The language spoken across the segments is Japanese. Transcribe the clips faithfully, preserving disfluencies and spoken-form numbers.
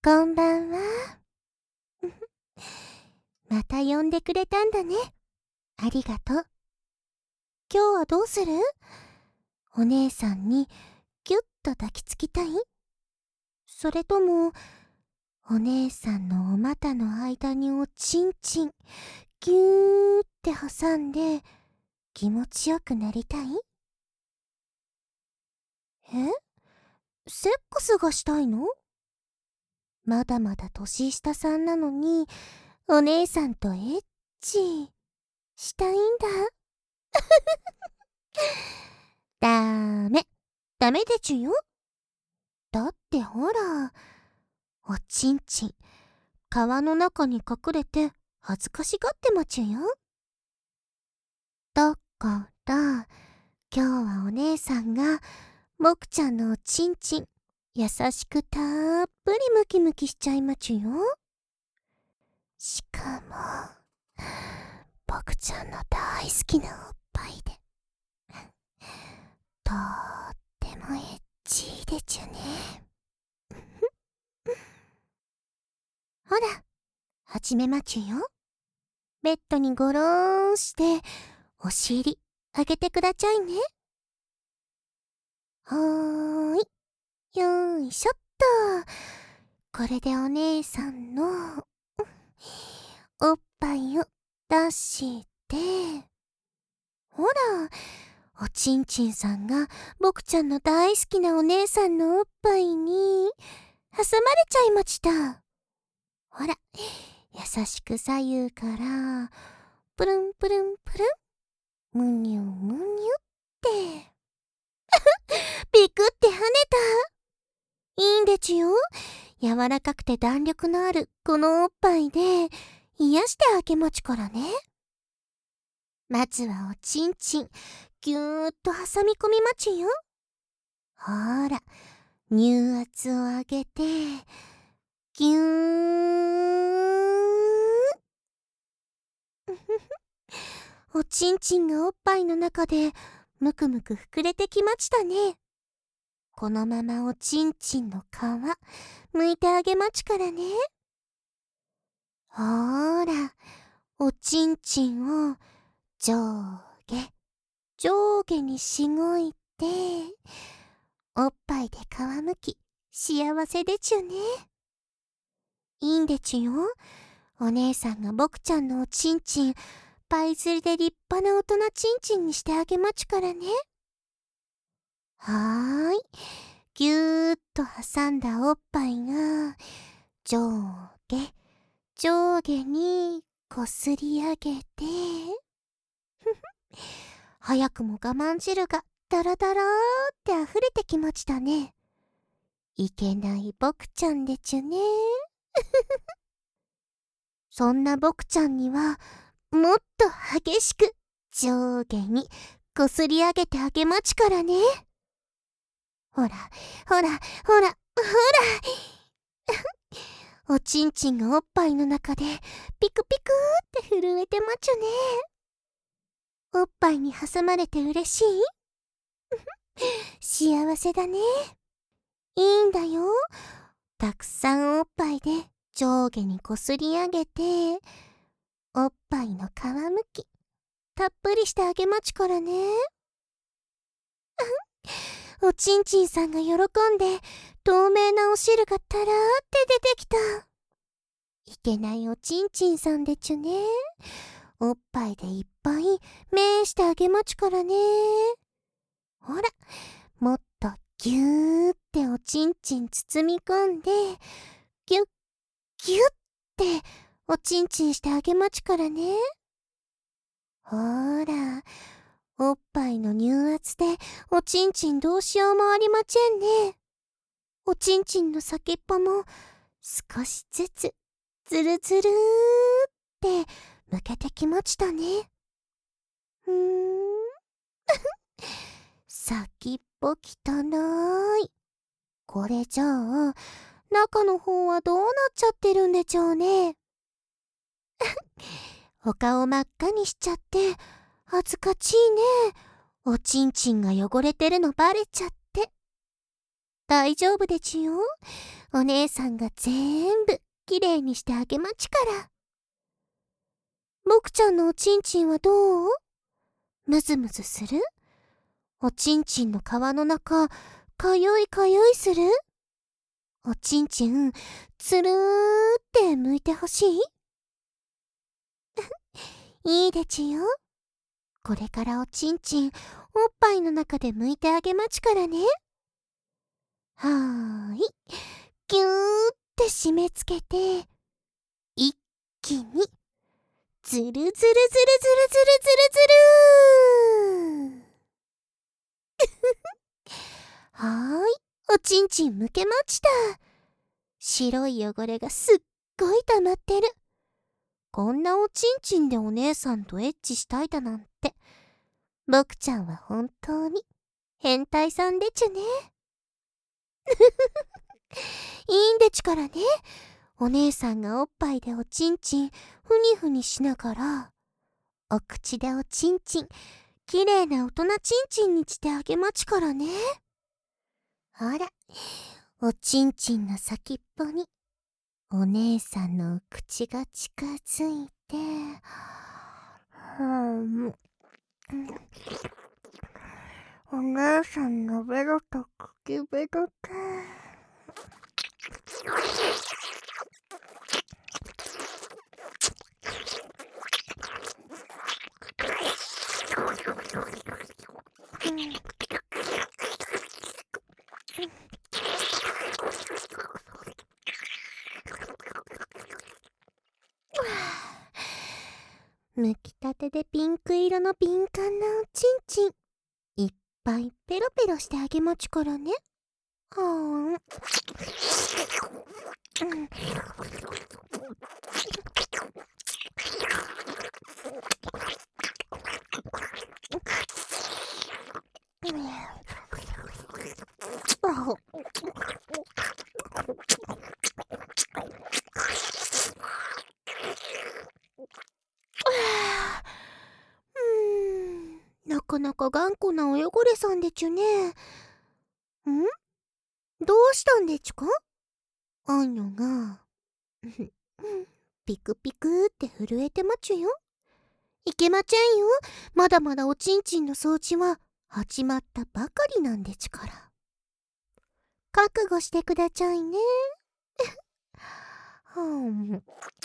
こんばんは。また呼んでくれたんだね。ありがとう。今日はどうする？お姉さんにぎゅっと抱きつきたい？それとも、お姉さんのお股の間におちんちん、ぎゅーって挟んで気持ちよくなりたい？え？セックスがしたいの？まだまだ年下さんなのに、お姉さんとエッチしたいんだ。ダメ。ダメでちゅよ。だってほら、おちんちん、皮の中に隠れて恥ずかしがってまちゅよ。だから、今日はお姉さんが、もくちゃんのおちんちん、優しくたっぷりムキムキしちゃいまちゅよ。しかも、ぼくちゃんの大好きなおっぱいで、とーってもエッチーでちゅね。ほら、始めまちゅよ。ベッドにゴローンして、お尻、上げてくだちゃいね。はーい。よーいしょっと。これでお姉さんの、おっぱいを出して、ほら、おちんちんさんが、ぼくちゃんの大好きなお姉さんのおっぱいに、挟まれちゃいました。ほら、優しく左右から、プルンプルンプルン、むにゅむにゅって。ピクって跳ねた。いいんでちゅよ。柔らかくて弾力のあるこのおっぱいで、癒してあげまちからね。まずはおちんちん、ぎゅーっと挟み込みまちよ。ほーら、乳圧を上げて、ぎゅー。おちんちんがおっぱいの中で、むくむく膨れてきましたね。このままおちんちんの皮、剥いてあげまちからね。ほーら、おちんちんを上下、上下にしごいて、おっぱいで皮むき、幸せでちゅね。いいんでちゅよ。お姉さんがぼくちゃんのおちんちん、パイ釣りで立派な大人ちんちんにしてあげまちからね。はーい。ぎゅーっと挟んだおっぱいが、上下、上下にこすり上げて、早くも我慢汁がダラダラーって溢れてきましたね。いけないぼくちゃんでちゅね。そんなぼくちゃんには、もっと激しく上下にこすり上げてあげまちからね。ほら、ほら、ほら、ほら。おちんちんがおっぱいの中でピクピクって震えてまちゅね。おっぱいに挟まれて嬉しい？幸せだね。いいんだよ。たくさんおっぱいで上下にこすり上げて、おっぱいの皮むき、たっぷりしてあげまちからね。おちんちんさんが喜んで、透明なお汁がたらーって出てきた。いけないおちんちんさんでちゅね。おっぱいでいっぱいめしてあげまちからね。ほら、もっとぎゅーっておちんちん包み込んで、ぎゅっぎゅっておちんちんしてあげまちからね。ほーら、おっぱいの乳圧でおちんちんどうしようもありまちぇんね。おちんちんの先っぽも少しずつズルズルーってむけてきましたね。うーん。先っぽ汚い。これじゃあ、中の方はどうなっちゃってるんでちょうね。お顔真っ赤にしちゃって、恥ずかしいね。おちんちんが汚れてるのバレちゃって。大丈夫でちゅよ。 お姉さんが全部きれいにしてあげまちから。僕ちゃんのおちんちんはどう？ムズムズする？おちんちんの皮の中、かゆいかゆいする？おちんちん、つるーって剥いてほしい？いいでちゅよ。これからおちんちん、おっぱいの中で剥いてあげまちからね。はーい。ぎゅーって締め付けて、一気に、ずるずるずるずるずるずるずるはーい。おちんちんむけまちた。白い汚れがすっごい溜まってる。こんなおちんちんでお姉さんとエッチしたいだなんて。僕ちゃんは本当に変態さんでちゅね。いいんでちからね。お姉さんがおっぱいでおちんちんふにふにしながら、お口でおちんちん、きれいな大人ちんちんにしてあげまちからね。ほら、おちんちんの先っぽにお姉さんの口が近づいて、はぁ、お姉さんのベロと茎ベロか。むきたてでピンク色の敏感なおちんちん、いっぱいペロペロしてあげまちからね。はーん。うんなかなか頑固なお汚れさんでちゅね。ん？どうしたんでちゅか？あんのが、ピクピクって震えてまちゅよ。いけまちゃんよ。まだまだおちんちんの掃除は始まったばかりなんでちから。覚悟してくだちゃいね。はん。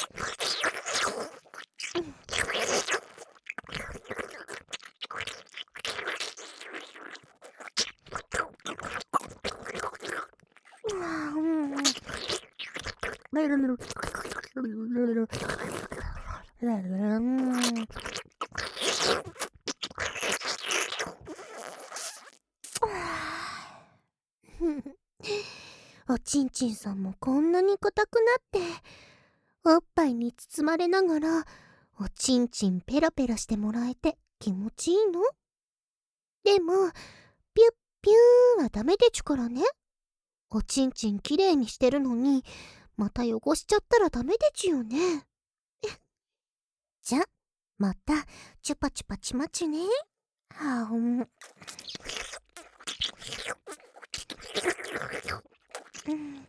おちんちんさんもこんなに硬くなって、おっぱいに包まれながらおちんちんペロペロしてもらえて気持ちいいの？でもピュッピューはダメでちゅからね。おちんちんきれいにしてるのにまた汚しちゃったらダメでちゅよね。じゃ、またチュパチュパチマチュね。はーん。うん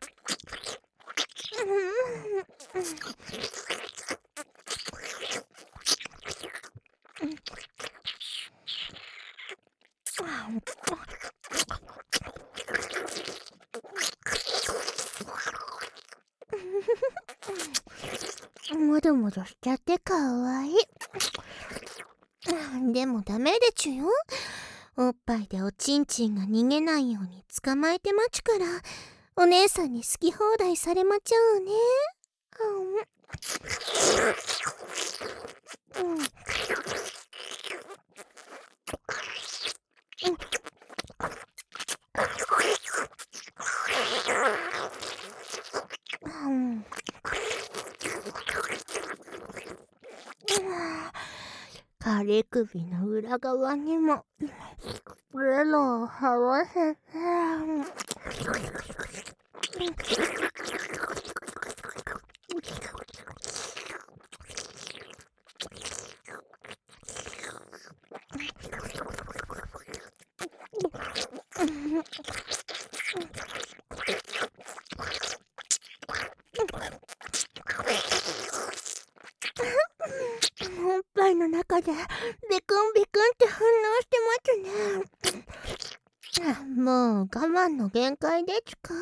もどもどしちゃってかわいい。でもダメでちゅよ。おっぱいでおちんちんが逃げないように捕まえてまちゅから、お姉さんに好き放題されまちゃうね。うん。うん。うん。枯れ首の裏側にもベロをはわせて、 中でビクンビクンって反応してますね。もう我慢の限界ですか？ん？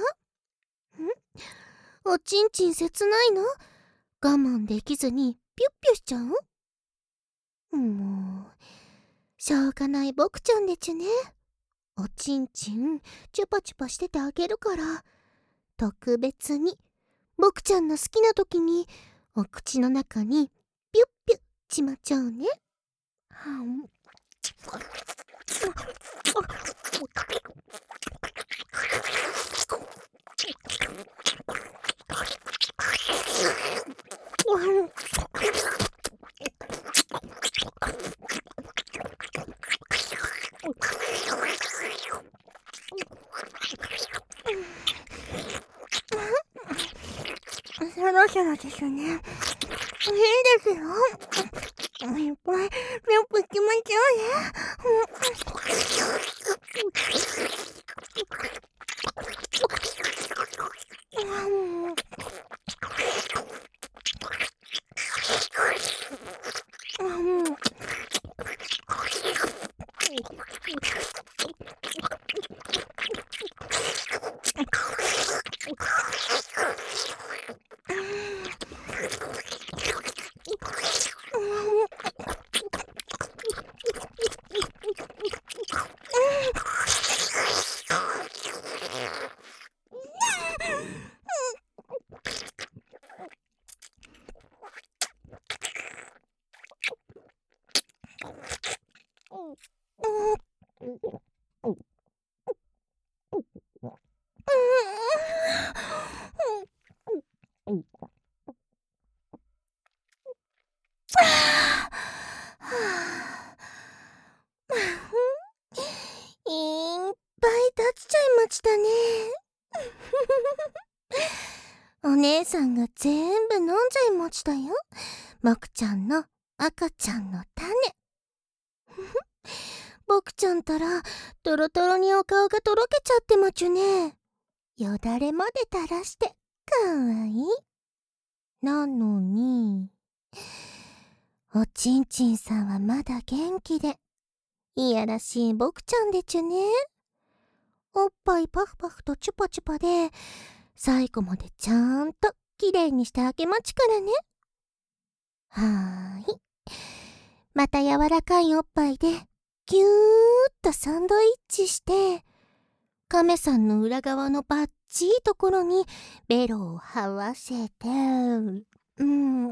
おちんちん切ないの？我慢できずにピュッピュしちゃう？もうしょうがない僕ちゃんでちゅね。おちんちんチュパチュパしててあげるから、特別に僕ちゃんの好きな時にお口の中にピュッピュッちまっちゃうね。はんそろそろですね。いいですよ。いっぱいピュッピュきましょうね。いっぱい立ちちゃいましたね。お姉さんが全部飲んじゃいましたよ。僕ちゃんの赤ちゃんの種。僕ちゃんたらトロトロにお顔がとろけちゃってまちゅね。よだれまで垂らしてかわいい。なのにおちんちんさんはまだ元気でいやらしい僕ちゃんでちゅね。おっぱいパフパフとチュパチュパで最後までちゃんときれいにしてあげまちからね。はーい。また柔らかいおっぱいでぎゅーっとサンドイッチして亀さんの裏側のバッチいところにベロをはわせて、うんうん。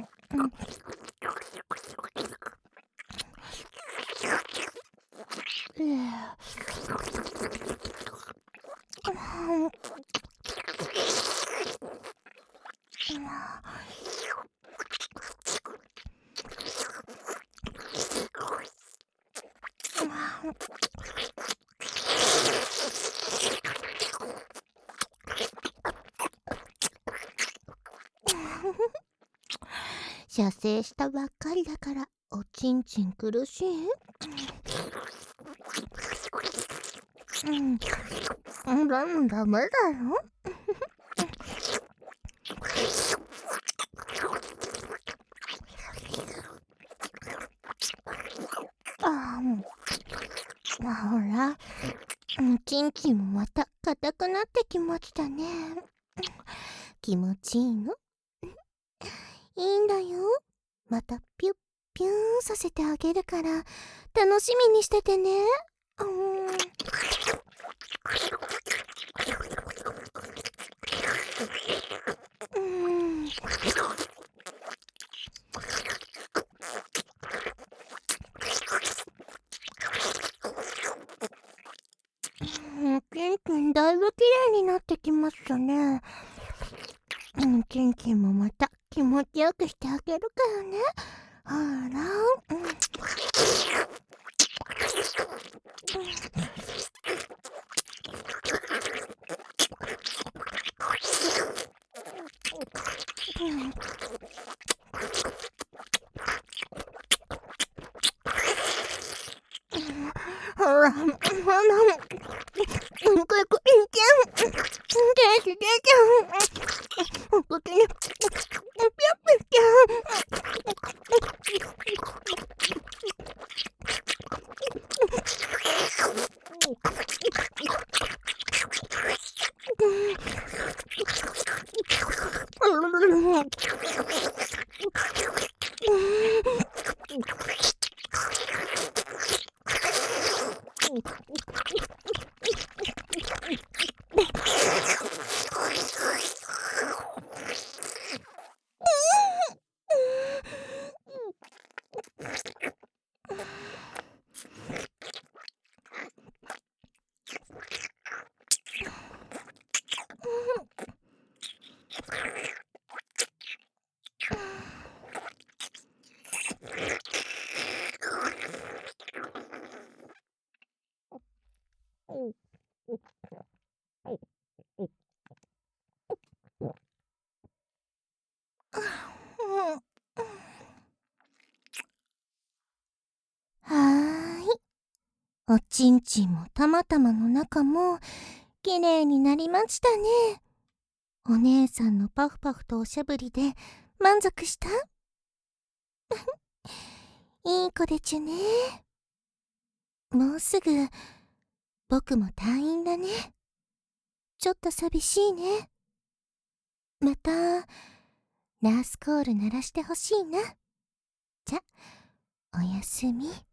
射精したばっかりだからおちんちん苦しい？うん、ダメダメだよ。ああ、ほら、ちんちんもまた硬くなってきましたね。気持ちいいの？いいんだよ。またピュッピューンさせてあげるから楽しみにしててね。うん。うん。ちんちんだいぶきれいになってきましたね。うん、ちんちんもまた気持ちよくしてあげるからね。ほら、うん。ほら、ほら、うんこいこいんちゃん、ですでちゃん、お口に、ぴょっぴょっちゃん。 おちんちんもたまたまの中もきれいになりましたね。お姉さんのパフパフとおしゃぶりで満足した？いい子でちゅね。もうすぐ僕も退院だね。ちょっと寂しいね。またナースコール鳴らしてほしいな。じゃ、おやすみ。